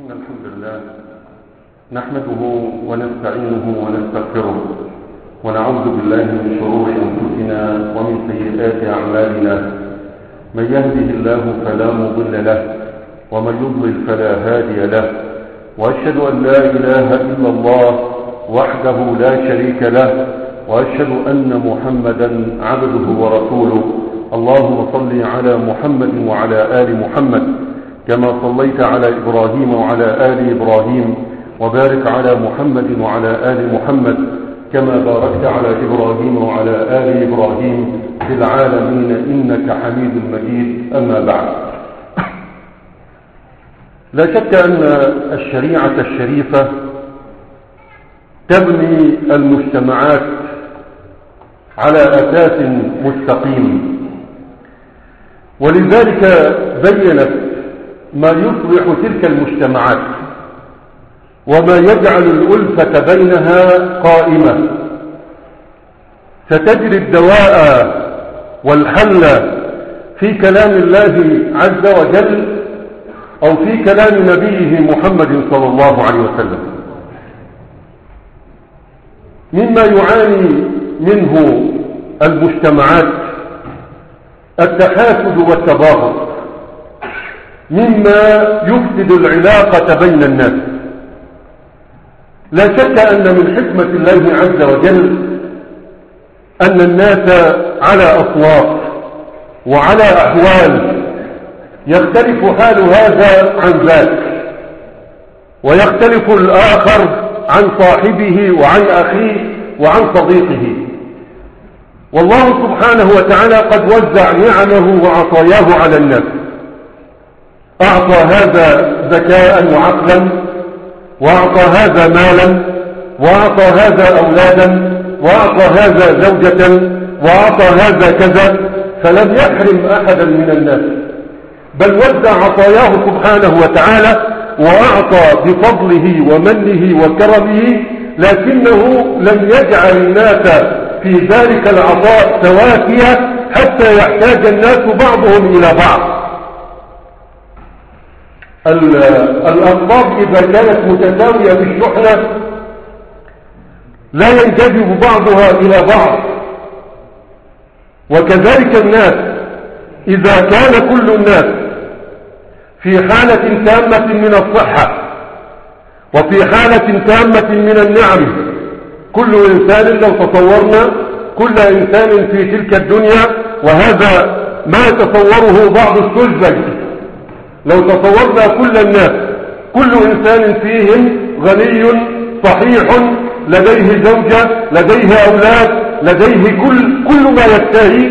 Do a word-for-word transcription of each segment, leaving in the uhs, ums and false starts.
إن الحمد لله نحمده ونستعينه ونستغفره ونعوذ بالله من شرور أنفسنا ومن سيئات أعمالنا. من يهده الله فلا مضل له ومن يضلل فلا هادي له، وأشهد أن لا إله إلا الله وحده لا شريك له، وأشهد أن محمدا عبده ورسوله. اللهم صل على محمد وعلى آل محمد كما صليت على إبراهيم وعلى آل إبراهيم، وبارك على محمد وعلى آل محمد كما باركت على إبراهيم وعلى آل إبراهيم في العالمين إنك حميد مجيد. أما بعد، لا شك أن الشريعة الشريفة تبني المجتمعات على أساس مستقيم، ولذلك بينت ما يصلح تلك المجتمعات وما يجعل الألفة بينها قائمة. ستجد الدواء والحل في كلام الله عز وجل أو في كلام نبيه محمد صلى الله عليه وسلم. مما يعاني منه المجتمعات التحاسد والتباغض، مما يفسد العلاقة بين الناس. لا شك أن من حكمة الله عز وجل أن الناس على أصوات وعلى أحوال، يختلف حال هذا عن ذاك، ويختلف الآخر عن صاحبه وعن أخيه وعن صديقه. والله سبحانه وتعالى قد وزع نعمه وعطاياه على الناس. أعطى هذا ذكاء وعقلا، وأعطى هذا مالا، وأعطى هذا أولادا، وأعطى هذا زوجة، وأعطى هذا كذا، فلم يحرم أحدا من الناس، بل وزع عطاياه سبحانه وتعالى وأعطى بفضله ومنه وكرمه، لكنه لم يجعل الناس في ذلك العطاء سواسية حتى يحتاج الناس بعضهم إلى بعض. الأطباق إذا كانت متساوية في الشحنة لا ينجذب بعضها إلى بعض، وكذلك الناس إذا كان كل الناس في حالة تامة من الصحة وفي حالة تامة من النعم، كل إنسان لو تصورنا كل إنسان في تلك الدنيا، وهذا ما يتصوره بعض السذج، لو تصورنا كل الناس كل إنسان فيهم غني صحيح لديه زوجة لديه أولاد لديه كل, كل ما يشتهي،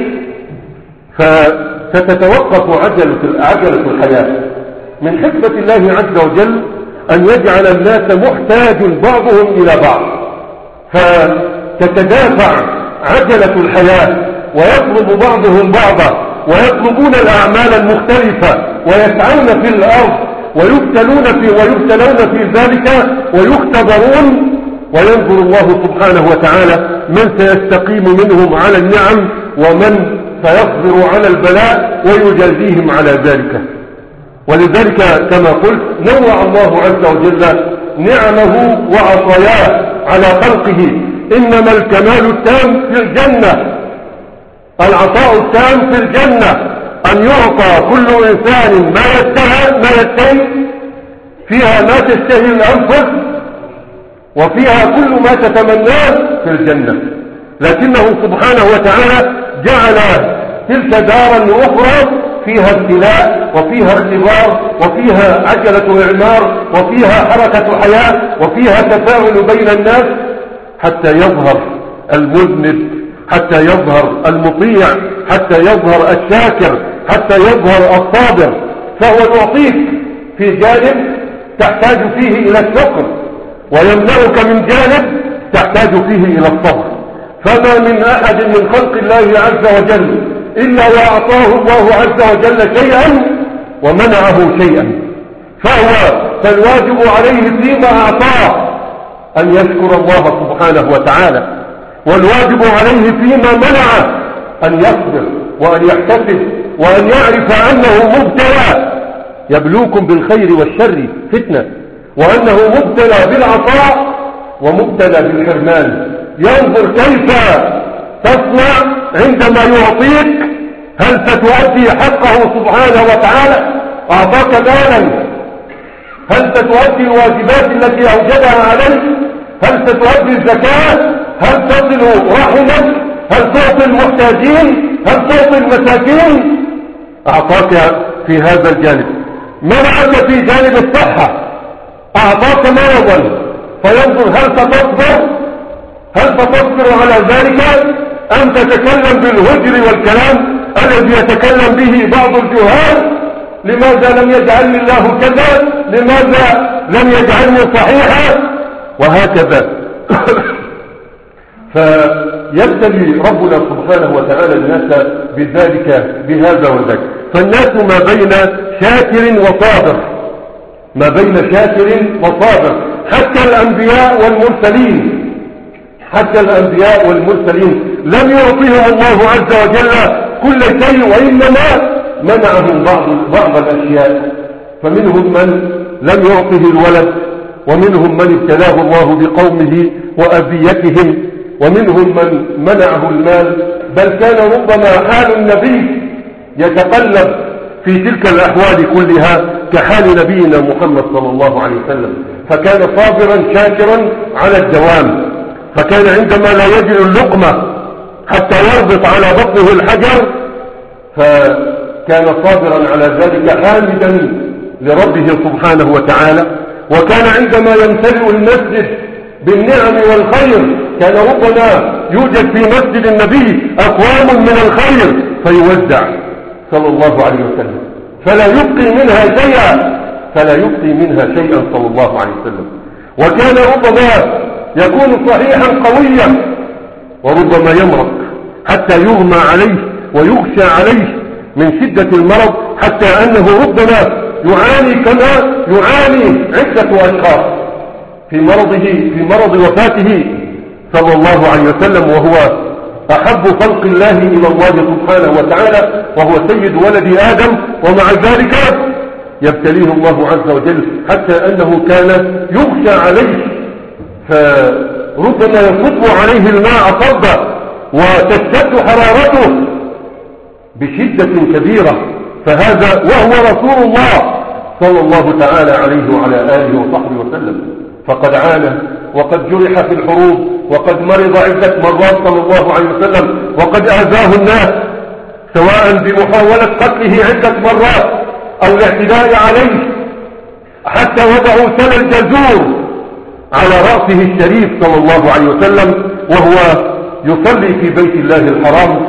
فستتوقف عجلة, عجلة الحياة. من حكمة الله عز وجل أن يجعل الناس محتاج بعضهم إلى بعض، فتتدافع عجلة الحياة ويطلب بعضهم بعضا، ويطلبون الأعمال المختلفة، ويسعون في الأرض ويبتلون في ويبتلون في ذلك ويختبرون، وينظر الله سبحانه وتعالى من سيستقيم منهم على النعم ومن سيصبر على البلاء ويجازيهم على ذلك. ولذلك كما قلت نوع الله عز وجل نعمه وعطاياه على خلقه. إنما الكمال التام في الجنة، العطاء التام في الجنة، أن يعطى كل إنسان ما يشتهي ما يشتهي فيها ما تشتهي الأنفس، وفيها كل ما تتمناه في الجنة. لكنه سبحانه وتعالى جعل تلك دارا أخرى فيها ابتلاء وفيها اختبار وفيها عجلة إعمار وفيها حركة حياة وفيها تفاعل بين الناس، حتى يظهر المذنب، حتى يظهر المطيع، حتى يظهر الشاكر، حتى يظهر الصابر. فهو يعطيك في جانب تحتاج فيه إلى الشكر، ويمنعك من جانب تحتاج فيه إلى الصبر. فما من أحد من خلق الله عز وجل إلا وأعطاه الله عز وجل شيئا ومنعه شيئا، فهو فالواجب عليه فيما أعطاه أن يشكر الله سبحانه وتعالى، والواجب عليه فيما منع أن يصبر وأن يحتسب وأن يعرف أنه مبتلى. يبلوكم بالخير والشر فتنة وأنه مبتلى بالعطاء ومبتلى بالحرمان. ينظر كيف تصنع عندما يعطيك، هل ستؤدي حقه سبحانه وتعالى؟ أعطاك مالا، هل ستؤدي الواجبات التي أوجدها عليك؟ هل ستؤدي الزكاة؟ هل تصل رحمك؟ هل تعطي المحتاجين؟ هل تعطي المساكين؟ أعطاك في هذا الجانب. منعك في جانب الصحة، أعطاك مرضا، فينظر هل ستصبر؟ هل ستصبر على ذلك أم تتكلم بالهجر والكلام الذي يتكلم به بعض الجهال؟ لماذا لم يجعلني الله كذا؟ لماذا لم يجعلني صحيحا؟ وهكذا. فيبتلي ربنا سبحانه وتعالى الناس بذلك بهذا وذاك. فالناس ما بين شاكر وصابر، ما بين شاكر وصابر. حتى الأنبياء والمرسلين حتى الأنبياء والمرسلين لم يعطيهم الله عز وجل كل شيء، وإنما منعهم بعض بعض الأشياء. فمنهم من لم يعطه الولد، ومنهم من ابتلاه الله بقومه وأذيتهم، ومنهم من منعه المال. بل كان ربما حال النبي يتقلب في تلك الأحوال كلها كحال نبينا محمد صلى الله عليه وسلم، فكان صابرا شاكرا على الدوام. فكان عندما لا يجد اللقمة حتى يربط على بطنه الحجر فكان صابرا على ذلك حامدا لربه سبحانه وتعالى. وكان عندما يمتلئ المسجد بالنعم والخير كان ربما يوجد في مسجد النبي أقوام من الخير فيوزع صلى الله عليه وسلم، فلا يبقي منها شيئا فلا يبقي منها شيئا صلى الله عليه وسلم. وكان ربما يكون صحيحا قويا وربما يمرض حتى يغمى عليه ويغشى عليه من شدة المرض، حتى أنه ربما يعاني كما يعاني عدة أشخاص في مرضه في مرض وفاته صلى الله عليه وسلم، وهو أحب خلق الله إلى الله سبحانه وتعالى، وهو سيد ولد آدم. ومع ذلك يبتليه الله عز وجل حتى أنه كان يغشى عليه، فربما يصب عليه الماء صبا وتشتد حرارته بشدة كبيرة. فهذا وهو رسول الله صلى الله تعالى عليه وعلى آله وصحبه وسلم، فقد عانى وقد جرح في الحروب وقد مرض عدة مرات صلى الله عليه وسلم، وقد آذاه الناس سواء بمحاولة قتله عدة مرات أو الاعتداء عليه، حتى وضعوا سل الجزور على رأسه الشريف صلى الله عليه وسلم وهو يصلي في بيت الله الحرام،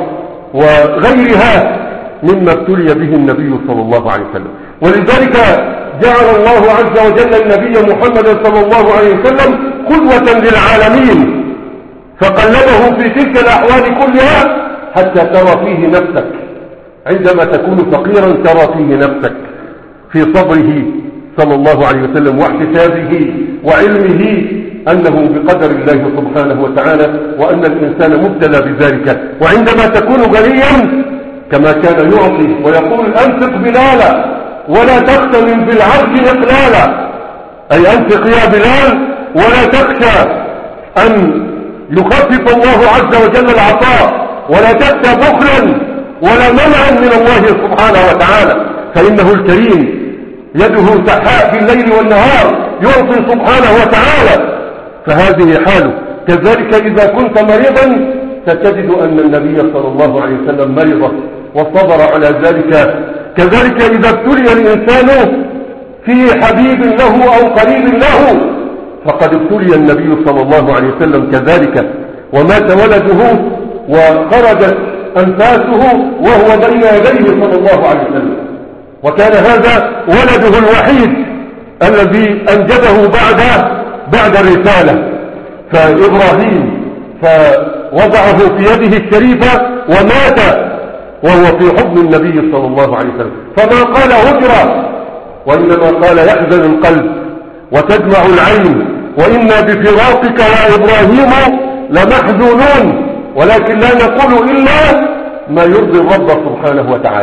وغيرها مما ابتلي به النبي صلى الله عليه وسلم. ولذلك جعل الله عز وجل النبي محمد صلى الله عليه وسلم قدوة للعالمين، فقلبه في تلك الأحوال كلها حتى ترى فيه نفسك. عندما تكون فقيرا ترى فيه نفسك في صبره صلى الله عليه وسلم واحتسابه وعلمه أنه بقدر الله سبحانه وتعالى، وأن الإنسان مبتلى بذلك. وعندما تكون غنيا كما كان يعطي ويقول أنفق بلالا ولا تختم بالعرش إقلالا، أي أنفق يا بلال ولا تخشى أن يخفف الله عز وجل العطاء، ولا تخشى بخلا ولا منعا من الله سبحانه وتعالى، فإنه الكريم يده سحاء في الليل والنهار يعطي سبحانه وتعالى. فهذه حاله. كذلك إذا كنت مريضا ستجد أن النبي صلى الله عليه وسلم مرض وصبر على ذلك. كذلك إذا ابتلي الإنسان في حبيب له أو قريب له فقد ابتلي النبي صلى الله عليه وسلم كذلك، ومات ولده وخرجت أنفاسه وهو بين يديه صلى الله عليه وسلم، وكان هذا ولده الوحيد الذي أنجبه بعد بعد الرسالة، فإبراهيم فوضعه في يده الشريفة ومات وهو في حضن النبي صلى الله عليه وسلم. فما قال هجرة، وإنما قال يحزن القلب وتدمع العين، وإنا بفراقك يا إبراهيم لمحزونون، ولكن لا نقول إلا ما يرضي الرب سبحانه وتعالى.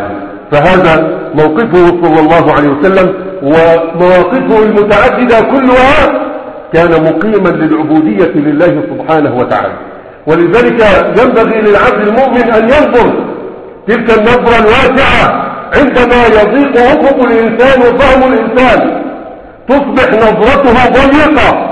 فهذا موقفه صلى الله عليه وسلم، ومواقفه المتعددة كلها كان مقيما للعبودية لله سبحانه وتعالى. ولذلك ينبغي للعبد المؤمن أن ينظر تلك النظرة الواسعة عندما يضيق أفق الإنسان وفهم الإنسان، تصبح نظرته ضيقة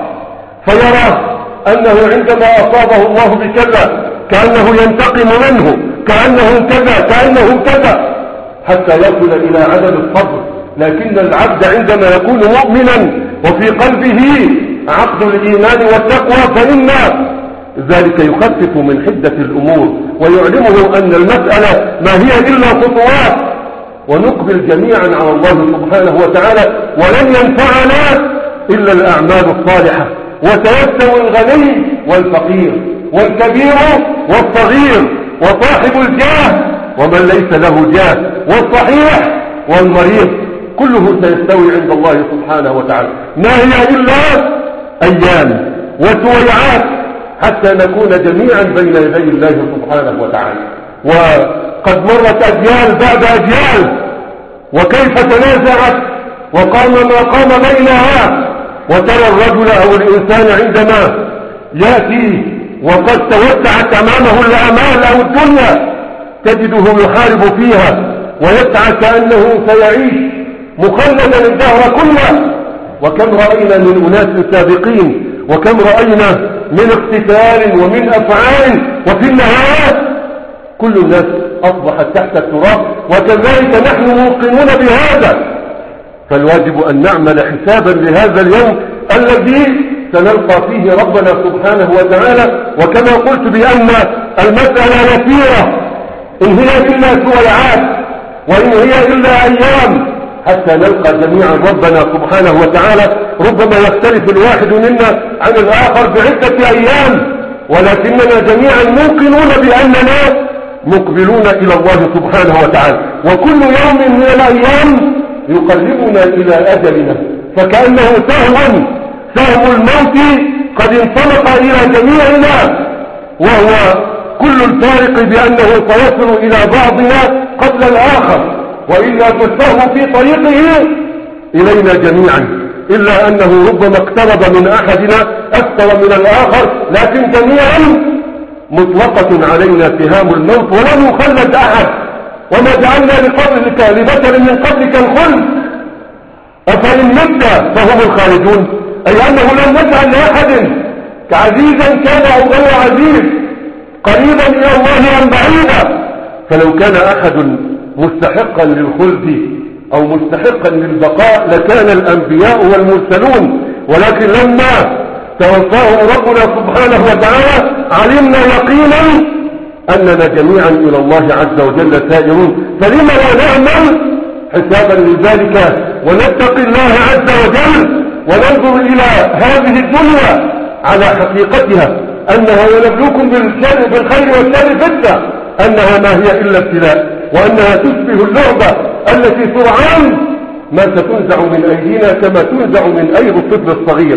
فيرى أنه عندما أصابه الله بكذا كأنه ينتقم منه، كأنه كذا كأنه كذا، حتى يصل إلى عدم الصبر. لكن العبد عندما يكون مؤمنا وفي قلبه عقد الإيمان والتقوى فإن ذلك يخفف من حدة الأمور ويعلمه أن المسألة ما هي إلا خطوات، ونقبل جميعا على الله سبحانه وتعالى، ولن ينفعنا إلا الأعمال الصالحة. وسيستوي الغني والفقير والكبير والصغير وصاحب الجاه ومن ليس له جاه والصحيح والمريض، كله سيستوي عند الله سبحانه وتعالى. ما هي إلا أيام وسويعات حتى نكون جميعا بين يدي الله سبحانه وتعالى. وقد مرت أجيال بعد أجيال، وكيف تنازعت وقام ما قام بينها. وترى الرجل أو الإنسان عندما يأتي وقد توسعت أمامه الأمال أو الدنيا تجده يحارب فيها ويسعى كأنه سيعيش مخلدا الدهر كله. وكم رأينا من أناس سابقين، وكم رأينا من اقتتال ومن أفعال، وفي النهاية كل الناس أصبحت تحت التراب. وكذلك نحن موقنون بهذا، فالواجب أن نعمل حسابا لهذا اليوم الذي سنلقى فيه ربنا سبحانه وتعالى. وكما قلت بأن المسألة يسيرة، إن هي إلا سويعات وإن هي إلا أيام حتى نلقى جميعا ربنا سبحانه وتعالى. ربما يختلف الواحد منا عن الآخر بعدة أيام، ولكننا جميعا موقنون بأننا مقبلون إلى الله سبحانه وتعالى. وكل يوم من الأيام يقربنا إلى أجلنا، فكأنه سهم سهم الموت قد انطلق إلى جميعنا، وهو كل الفارق بأنه سيصل إلى بعضنا قبل الآخر، وإلا فالسهم في طريقه إلينا جميعا، إلا أنه ربما اقترب من أحدنا أكثر من الآخر، لكن جميعا مطلقة علينا سهام الموت ولم يخلد أحد. وما جعلنا لقبلك لبشر من قبلك الخلد أفإن مت فهم الخالدون، أي أنه لم نجعل لأحد عزيزا كان أو غير عزيز، قريبا إلى الله أم بعيدا. فلو كان أحد مستحقا للخلد أو مستحقا للبقاء لكان الأنبياء والمرسلون، ولكن لما توفاهم ربنا سبحانه وتعالى علمنا يقينا أننا جميعا إلى الله عز وجل سائرون. فلما لا نعمل حسابا لذلك ونتقي الله عز وجل وننظر إلى هذه الدنيا على حقيقتها، أنها ونبلوكم بالخير والشر فتنة، أنها ما هي إلا ابتلاء، وأنها تشبه اللعبة التي سرعان ما ستنزع من أيدينا كما تنزع من أيد الطفل الصغير.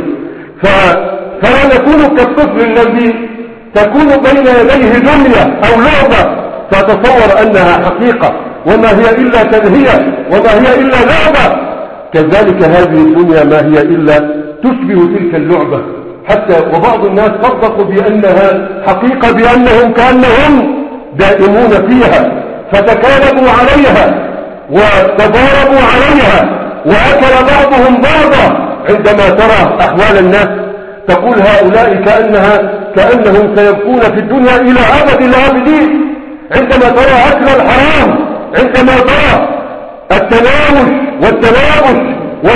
فلا نكون كالطفل الذي تكون بين يديه دنيا أو لعبة فتصور أنها حقيقة وما هي إلا تلهية وما هي إلا لعبة. كذلك هذه الدنيا ما هي إلا تشبه تلك اللعبة، حتى وبعض الناس صدقوا بأنها حقيقة، بأنهم كأنهم دائمون فيها، فتكالبوا عليها وتضاربوا عليها وأكل بعضهم بعضا. عندما ترى أحوال الناس تقول هؤلاء كأنها كأنهم سيبقون في الدنيا إلى أبد الآبدين. عندما ترى أكل الحرام، عندما ترى التناوش والتناوش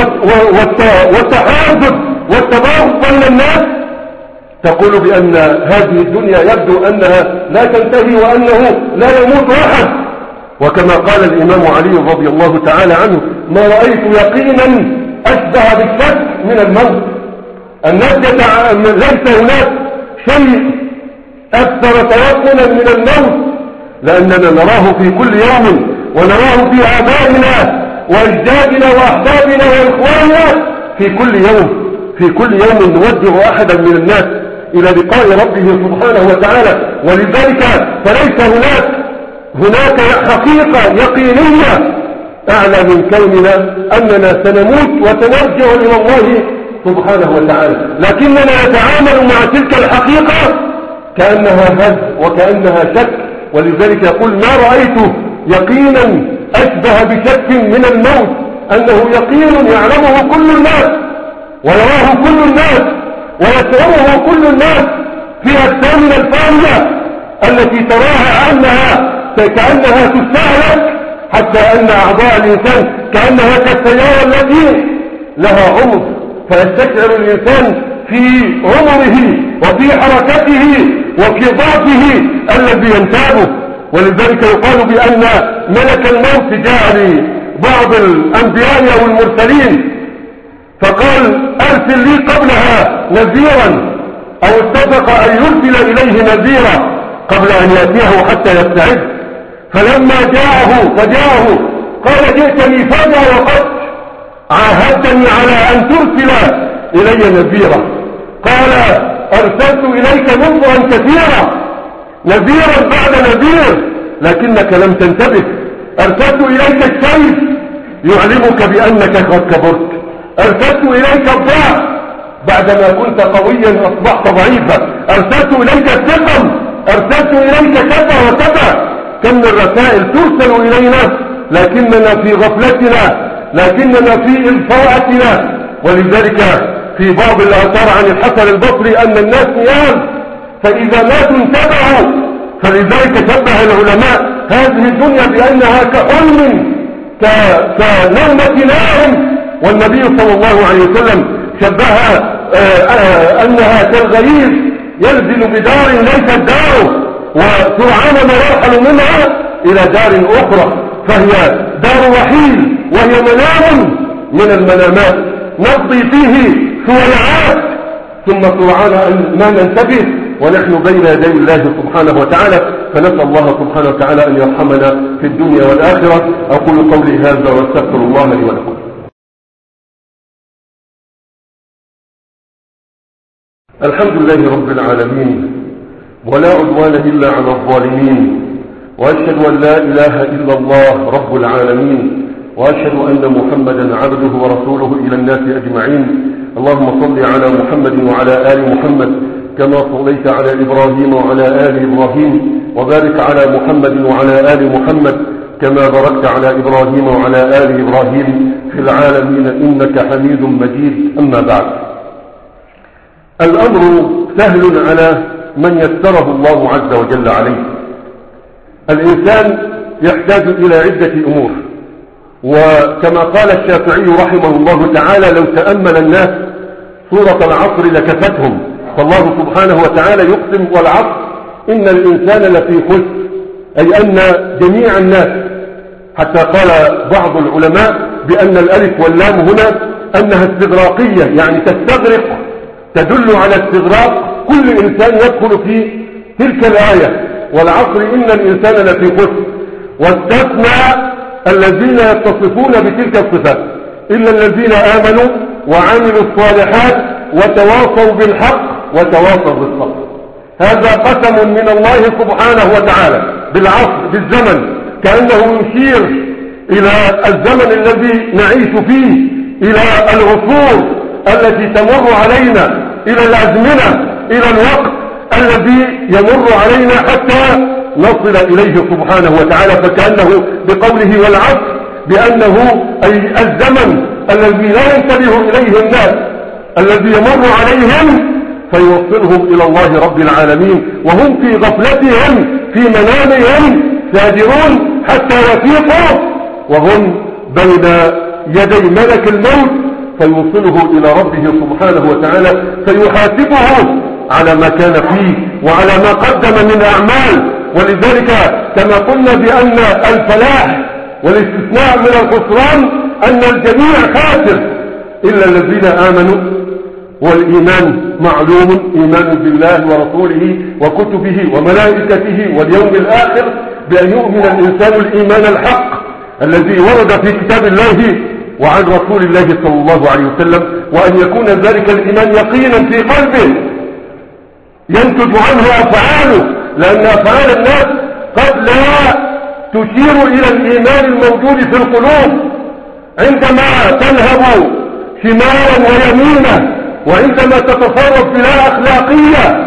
والتحاسد والتباغض بين الناس تقول بأن هذه الدنيا يبدو أنها لا تنتهي وأنه لا يموت أحد. وكما قال الإمام علي رضي الله تعالى عنه: ما رأيت يقينا أشبه بالشك من الموت. الناس ليس هناك شيء أكثر تيقنا من الموت، لأننا نراه في كل يوم، ونراه في آبائنا وأجدادنا وأحبابنا وإخواننا في كل يوم. في كل يوم نودع أحدا من الناس إلى لقاء ربه سبحانه وتعالى. ولذلك فليس هناك هناك حقيقة يقينية أعلى من كوننا أننا سنموت وسنرجع إلى الله سبحانه وتعالى، لكننا نتعامل مع تلك الحقيقة كأنها هز وكأنها شك. ولذلك يقول ما رأيت يقينا أشبه بشك من الموت، أنه يقين يعلمه كل الناس ويراه كل الناس ويشعره كل الناس في أجسامنا الفانية التي تراها أنها كأنها تستهلك، حتى أن أعضاء الإنسان كأنها كالسيارة التي لها عمر، فيستشعر الإنسان في عمره وفي حركته وفي ضعفه الذي ينتابه. ولذلك يقال بأن ملك الموت جاء لبعض الأنبياء والمرسلين فقال أرسل لي قبلها نذيرا، أو اتفق أن يرسل إليه نذيرا قبل أن يأتيه حتى يستعد. فلما جاءه فجاءه قال جئتني فجأة وقد عاهدتني على أن ترسل إلي نذيرا. قال أرسلت إليك نذرا كثيرا، نذيرا بعد نذير، لكنك لم تنتبه. أرسلت إليك السيف يعلمك بأنك قد كبرت، أرسلت إليك الضعف بعدما كنت قويا أصبحت ضعيفا، أرسلت إليك الثقل، أرسلت إليك كذا وكذا. كم من الرسائل ترسل إلينا لكننا في غفلتنا، لكننا في إلفاءتنا. ولذلك في بعض الآثار عن الحسن البصري أن الناس نيام فإذا ماتوا انتبهوا. فلذلك شبه العلماء هذه الدنيا بأنها كحلم كنومة نائم، والنبي صلى الله عليه وسلم شبهها أنها كالغريب ينزل بدار ليست داره وسرعان ما يرحل منها إلى دار أخرى، فهي دار رحيل وهي منام من المنامات نقضي فيه سويعات ثم سرعان ما ننتبه ونحن بين يدي الله سبحانه وتعالى. فنسأل الله سبحانه وتعالى أن يرحمنا في الدنيا والآخرة. أقول قولي هذا واستغفر الله لي ولكم. الحمد لله رب العالمين، ولا عدوان إلا على الظالمين، وأشهد أن لا إله إلا الله رب العالمين، وأشهد أن محمدا عبده ورسوله إلى الناس أجمعين. اللهم صل على محمد وعلى آل محمد كما صليت على إبراهيم وعلى آل إبراهيم، وبارك على محمد وعلى آل محمد كما باركت على إبراهيم وعلى آل إبراهيم في العالمين إنك حميد مجيد. أما بعد، الأمر سهل على من يسره الله عز وجل عليه. الإنسان يحتاج إلى عدة أمور، وكما قال الشافعي رحمه الله تعالى لو تأمل الناس سورة العصر لكفتهم. فالله سبحانه وتعالى يقسم والعصر إن الإنسان لفي خسر، أي أن جميع الناس، حتى قال بعض العلماء بأن الألف واللام هنا أنها استغراقية، يعني تستغرق، تدل على استغراق كل إنسان يدخل في تلك الآية. والعصر إن الإنسان لفي خسر، واستثنى الذين يتصفون بتلك الصفات إلا الذين آمنوا وعملوا الصالحات وتواصوا بالحق وتواصوا بالصبر. هذا قسم من الله سبحانه وتعالى بالعصر، بالزمن، كأنه يشير إلى الزمن الذي نعيش فيه، إلى العصور التي تمر علينا، إلى الأزمنة، إلى الوقت الذي يمر علينا حتى نصل إليه سبحانه وتعالى. فكأنه بقوله والعصر بأنه أي الزمن الذي لا ينتبه إليه الناس، الذي يمر عليهم فيوصلهم إلى الله رب العالمين وهم في غفلتهم في منامهم ساجرون حتى يفيقوا وهم بين يدي ملك الموت فيوصله إلى ربه سبحانه وتعالى فيحاسبه على ما كان فيه وعلى ما قدم من أعمال. ولذلك كما قلنا بأن الفلاح والاستثناء من الخسران أن الجميع خاسر إلا الذين آمنوا. والإيمان معلوم، إيمان بالله ورسوله وكتبه وملائكته واليوم الآخر، بأن يؤمن الإنسان الإيمان الحق الذي ورد في كتاب الله وعن رسول الله صلى الله عليه وسلم، وأن يكون ذلك الإيمان يقينا في قلبه ينتج عنه أفعاله، لأن أفعال الناس قد لا تشير إلى الإيمان الموجود في القلوب عندما تذهب شمالا ويمينا، وعندما تتصرف بلا أخلاقية،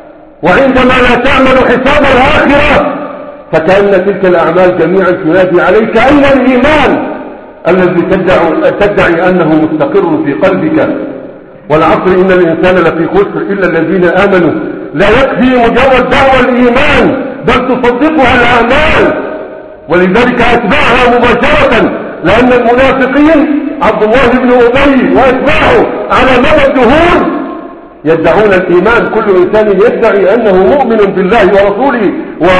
وعندما لا تعمل حساب الآخرة، فكأن تلك الأعمال جميعا تنادي عليك أين الإيمان الذي تدعي, تدعي أنه مستقر في قلبك. والعصر إن الإنسان لفي خسر إلا الذين آمنوا. لا يكفي مجرد دعوى الإيمان بل تصدقها الأعمال، ولذلك أتبعها مباشرة، لأن المنافقين عبد الله بن أبي وأتباعه على مدى الدهور يدعون الإيمان. كل إنسان يدعي أنه مؤمن بالله ورسوله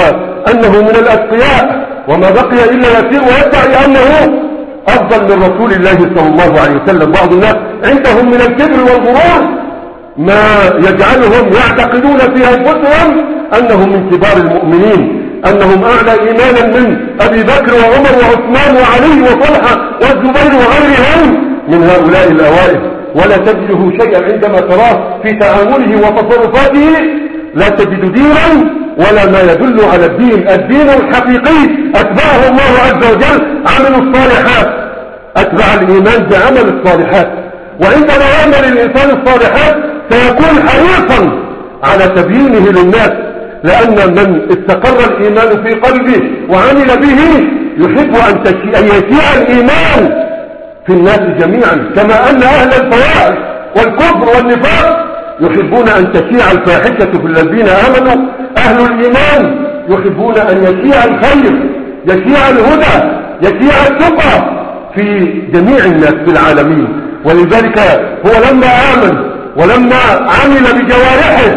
وأنه من الأتقياء وما بقي إلا يسير، ويدعي أنه أفضل من رسول الله صلى الله عليه وسلم. بعض الناس عندهم من الكبر والغرور ما يجعلهم يعتقدون في أنفسهم أنهم من كبار المؤمنين، أنهم أعلى إيمانا من أبي بكر وعمر وعثمان وعلي وطلحة والزبير وغيرهم من هؤلاء الأوائل. ولا تجده شيئا عندما تراه في تعامله وتصرفاته، لا تجد دينا ولا ما يدل على الدين. الدين الحقيقي أتبعه الله عز وجل عمل الصالحات، أتبع الإيمان بعمل الصالحات. وعندما يعمل الإنسان الصالحات سيكون حريصا على تبيينه للناس، لأن من استقر الإيمان في قلبه وعمل به يحب أن يشيع الإيمان في الناس جميعا، كما أن أهل الفواحش والكفر والنفاق يحبون أن تشيع الفاحشة في الذين آمنوا. أهل الإيمان يحبون أن يشيع الخير، يشيع الهدى، يشيع التقى في جميع الناس في العالمين. ولذلك هو لما آمن ولما عمل بجوارحه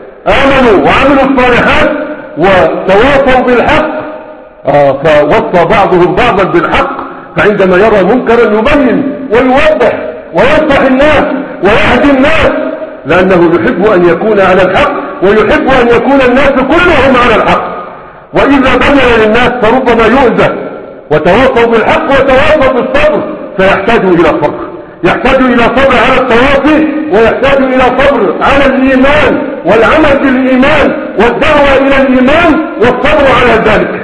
آمنوا وعملوا الصالحات وتواصوا بالحق، آه فوصى بعضهم بعضا بالحق، فعندما يرى منكرا يبين ويوضح وينصح الناس ويهدي الناس، لأنه يحب أن يكون على الحق ويحب أن يكون الناس كلهم على الحق. وإذا بين للناس فربما يؤذى. وتواصوا بالحق وتواصوا بالصبر، فيحتاج إلى صبر، يحتاج إلى صبر على التواصي، ويحتاج إلى صبر على الإيمان والعمل بالإيمان والدعوة إلى الإيمان والصبر على ذلك.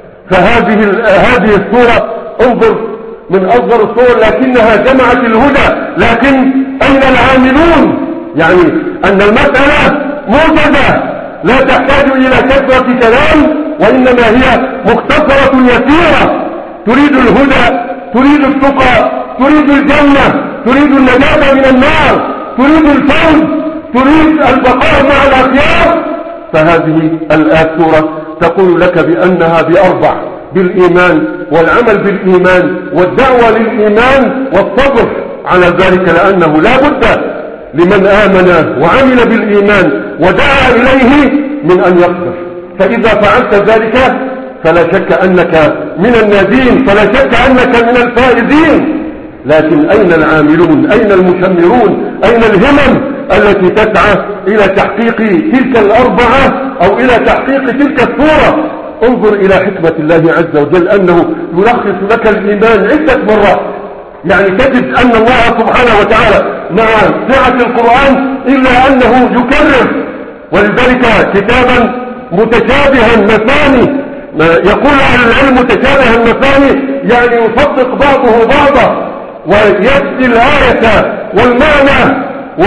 فهذه هذه السورة انظر من أصغر الصور لكنها جمعت الهدى. لكن أين العاملون؟ يعني أن المسألة موجزة لا تحتاج إلى كثرة كلام، وإنما هي مختصرة يسيرة. تريد الهدى، تريد التقى، تريد الجنة، تريد النجاة من النار، تريد الفوز، تريد البقاء مع الأخيار، فهذه الآية تقول لك بأنها بأربع: بالإيمان والعمل بالإيمان والدعوة للإيمان والصبر على ذلك، لأنه لا بد لمن آمن وعمل بالإيمان ودعا إليه من أن يصبر. فإذا فعلت ذلك فلا شك أنك من الناجين، فلا شك أنك من الفائزين. لكن أين العاملون؟ أين المشمرون؟ أين الهمم التي تسعى إلى تحقيق تلك الأربعة أو إلى تحقيق تلك الصورة؟ انظر إلى حكمة الله عز وجل أنه يلخص لك الإيمان عدة مرات. يعني تجد أن الله سبحانه وتعالى مع سعة القرآن إلا أنه يكرر، ولذلك كتابا متشابها مثاني. يقول أهل العلم متشابها مثاني يعني يصدق بعضه بعضا، ويأتي الآية والمعنى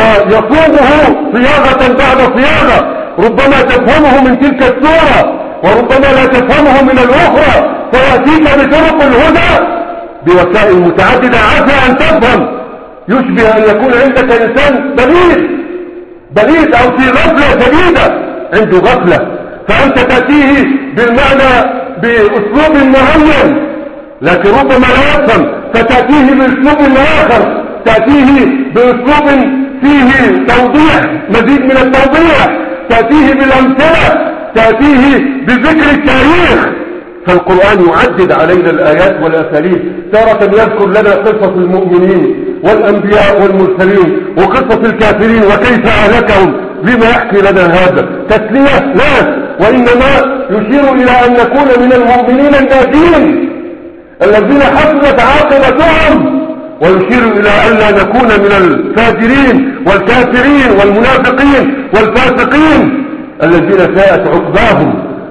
ويصوغه صياغة بعد صياغة، ربما تفهمه من تلك السورة وربما لا تفهمه من الأخرى، فيأتيك بطرق الهدى بوسائل متعددة عسى أن تفهم. يشبه أن يكون عندك إنسان بليد بليد أو في غفلة شديدة، عنده غفلة، فأنت تأتيه بالمعنى بأسلوب معين لكن ربما لا يفهم، فتأتيه بأسلوب آخر، تأتيه بأسلوب فيه توضيح، مزيد من التوضيح، تأتيه بالأمثلة، تأتيه بذكر التاريخ. فالقرآن يعدد علينا الآيات والأساليب. تارة يذكر لنا قصص المؤمنين والأنبياء والمرسلين وقصص الكافرين وكيف أهلكهم. لما يحكي لنا هذا؟ تسلية؟ لا، وإنما يشير إلى أن نكون من المؤمنين الناجين الذين حسنت عاقبتهم، ويشير إلى أن لا نكون من الفاجرين والكافرين والمنافقين والفاسقين الذين ساءت عقباهم.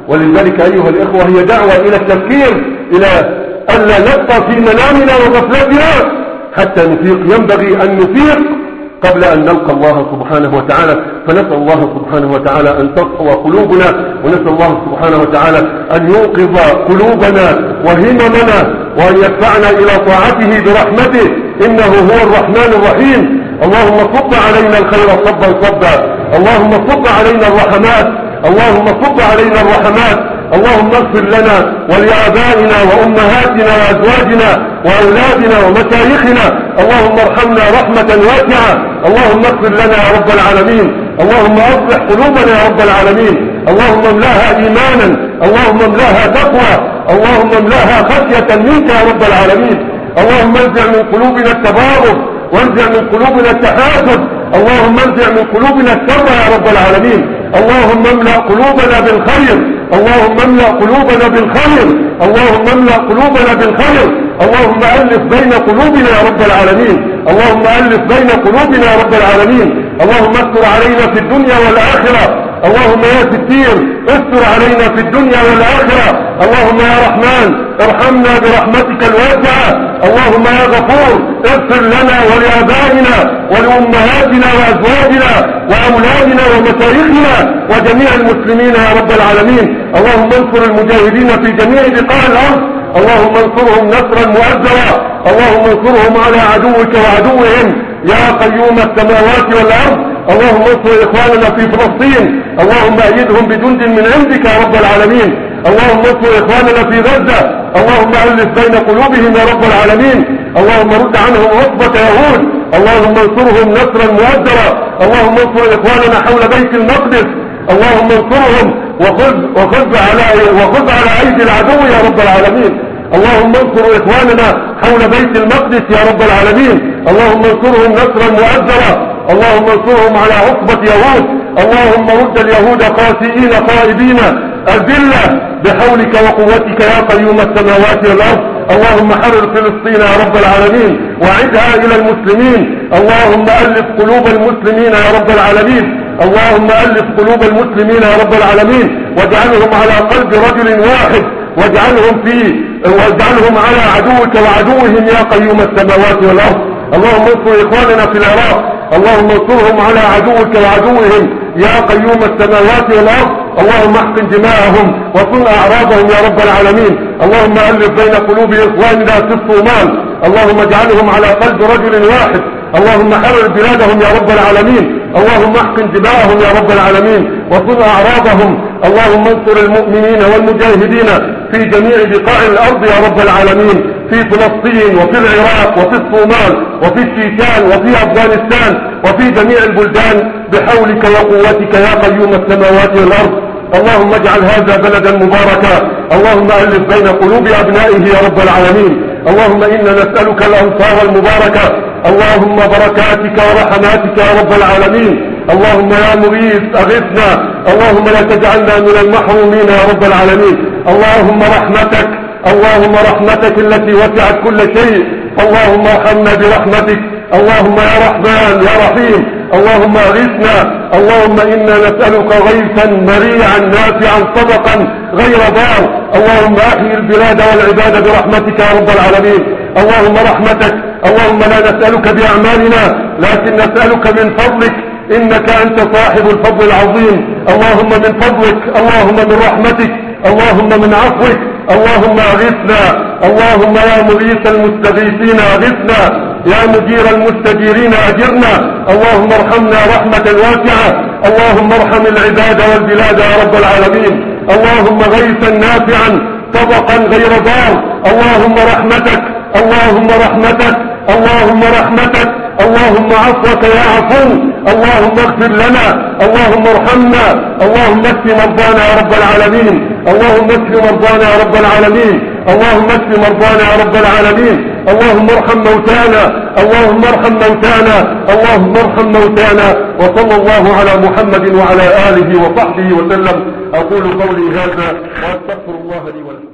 ولذلك أيها الإخوة هي دعوة إلى التفكير، إلى ألا نبقى في منامنا وغفلتنا حتى نفيق. ينبغي أن نفيق قبل أن نلقى الله سبحانه وتعالى. فنسأل الله سبحانه وتعالى أن تصفو قلوبنا، ونسأل الله سبحانه وتعالى أن يوقظ قلوبنا وهممنا، وأن يدفعنا إلى طاعته برحمته، إنه هو الرحمن الرحيم. اللهم صب علينا الخير صبا صبا، اللهم صب علينا الرحمات، اللهم صب علينا الرحمات. اللهم اغفر لنا ولآبائنا وأمهاتنا وأزواجنا وأولادنا ومشايخنا، اللهم ارحمنا رحمة واسعة. اللهم اغفر لنا يا رب العالمين، اللهم اصلح قلوبنا يا رب العالمين، اللهم املاها إيمانا، اللهم املاها تقوى، اللهم املاها خشية منك يا رب العالمين. اللهم انزع من قلوبنا التباغض، وانزع من قلوبنا التحاسد، اللهم انزع من قلوبنا الشر يا رب العالمين. اللهم املأ قلوبنا بالخير، اللهم املأ قلوبنا بالخير، اللهم املأ قلوبنا بالخير. اللهم ألف بين قلوبنا يا رب العالمين، اللهم ألف بين قلوبنا يا رب العالمين. اللهم استر علينا في الدنيا والآخرة، اللهم يا ستير استر علينا في الدنيا والآخرة. اللهم يا رحمن ارحمنا برحمتك الواسعة. اللهم يا غفور اغفر لنا ولآبائنا ولأمهاتنا وأزواجنا وأولادنا ومشايخنا وجميع المسلمين يا رب العالمين. اللهم انصر المجاهدين في جميع بقاع الأرض، اللهم انصرهم نصرا مؤزرا، اللهم انصرهم على عدوك وعدوهم يا قيوم السماوات والأرض. اللهم انصر إخواننا في فلسطين، اللهم أيدهم بجند من عندك يا رب العالمين. اللهم انصر إخواننا في غزة، اللهم ألف بين قلوبهم يا رب العالمين. اللهم رد عنهم عصبة يهود، اللهم انصرهم نصرا مؤزرا. اللهم انصر إخواننا حول بيت المقدس، اللهم انصرهم وخذ وخذ على وخذ على أيدي العدو يا رب العالمين. اللهم انصر إخواننا حول بيت المقدس يا رب العالمين. اللهم انصرهم نصرا مؤزرا، اللهم انصرهم على عصبة يهود. اللهم رد اليهود خاسئين خائبين أذلة بحولك وقوتك يا قيوم السماوات والأرض. اللهم حرر فلسطين يا رب العالمين وعدها إلى المسلمين. اللهم ألف قلوب المسلمين يا رب العالمين، اللهم ألف قلوب المسلمين يا رب العالمين، واجعلهم على قلب رجل واحد، واجعلهم في واجعلهم على عدوك وعدوهم يا قيوم السماوات والأرض. اللهم انصر إخواننا في العراق، اللهم انصرهم على عدوك وعدوهم يا قيوم السماوات والأرض. اللهم احقن دماءهم وصن أعراضهم يا رب العالمين. اللهم ألف بين قلوب إخواننا في الصومال، اللهم اجعلهم على قلب رجل واحد. اللهم حرر بلادهم يا رب العالمين، اللهم احقن دماءهم يا رب العالمين وصن أعراضهم. اللهم انصر المؤمنين والمجاهدين في جميع بقاع الأرض يا رب العالمين، في فلسطين وفي العراق وفي الصومال وفي الشيشان وفي أفغانستان وفي جميع البلدان بحولك وقوتك يا قيوم السماوات والأرض. اللهم اجعل هذا بلدا مباركا، اللهم ألف بين قلوب أبنائه يا رب العالمين. اللهم إنا نسألك الأمطار المباركة، اللهم بركاتك ورحماتك يا رب العالمين. اللهم يا مغيث أغثنا، اللهم لا تجعلنا من المحرومين يا رب العالمين. اللهم رحمتك، اللهم رحمتك التي وسعت كل شيء، اللهم ارحمنا برحمتك. اللهم يا رحمن يا رحيم، اللهم اغثنا. اللهم إنا نسألك غيثا مريعا نافعا صدقا غير ضار. اللهم أحيي البلاد والعباد برحمتك يا رب العالمين. اللهم رحمتك، اللهم لا نسألك بأعمالنا لكن نسألك من فضلك، إنك أنت صاحب الفضل العظيم. اللهم من فضلك، اللهم من رحمتك، اللهم من عفوك، اللهم اغثنا. اللهم يا مغيث المستغيثين اغثنا، يا مجير المستجيرين اجرنا. اللهم ارحمنا رحمة واسعة، اللهم ارحم العباد والبلاد يا رب العالمين. اللهم غيثا نافعا طبقا غير ضار. اللهم رحمتك، اللهم رحمتك، اللهم رحمتك، اللهم عفوك يا عفو. اللهم اغفر لنا، اللهم ارحمنا، اللهم اشف مرضانا يا رب العالمين، اللهم اشف مرضانا يا رب العالمين، اللهم اشف مرضانا يا رب العالمين. اللهم ارحم موتانا، اللهم ارحم موتانا، اللهم ارحم موتانا. وصلى الله على محمد وعلى آله وصحبه وسلم. أقول قولي هذا وأستغفر الله لي ولكم.